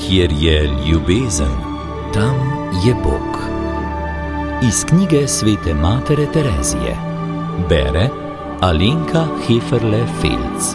Kjer je ljubezen, tam je Bog. Iz knjige svete matere Terezije. Bere Alenka Heferle-Felc.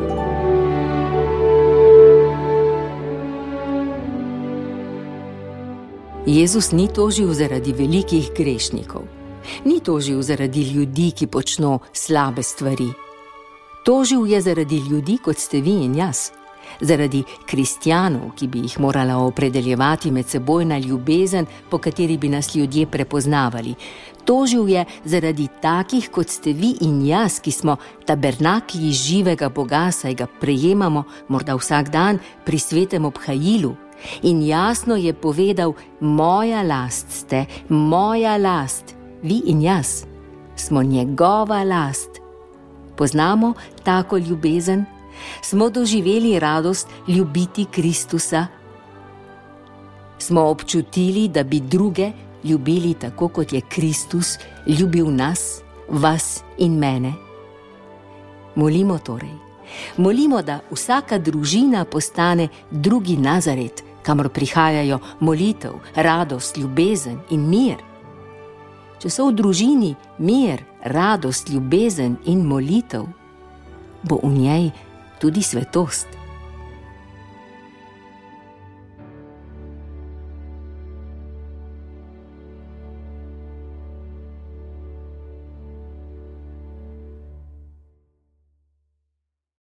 Jezus ni tožil zaradi velikih grešnikov. Ni tožil zaradi ljudi, ki počno slabe stvari. Tožil je zaradi ljudi, kot ste vi in jaz. Zaradi kristjanov, ki bi jih morala opredeljevati medsebojna ljubezen, po kateri bi nas ljudje prepoznavali. Tožil je zaradi takih, kot ste vi in jaz, ki smo tabernaklji živega Boga, saj ga prejemamo morda vsak dan pri svetem obhajilu. In jasno je povedal: moja last ste, moja last, vi in jaz smo njegova last. Poznamo tako ljubezen? Smo doživeli radost ljubiti Kristusa? Smo občutili, da bi druge ljubili tako, kot je Kristus ljubil nas, vas in mene? Molimo torej. Molimo, da vsaka družina postane drugi Nazaret, kamor prihajajo molitev, radost, ljubezen in mir. Če so v družini mir, radost, ljubezen in molitev, bo v njej tudi svetost.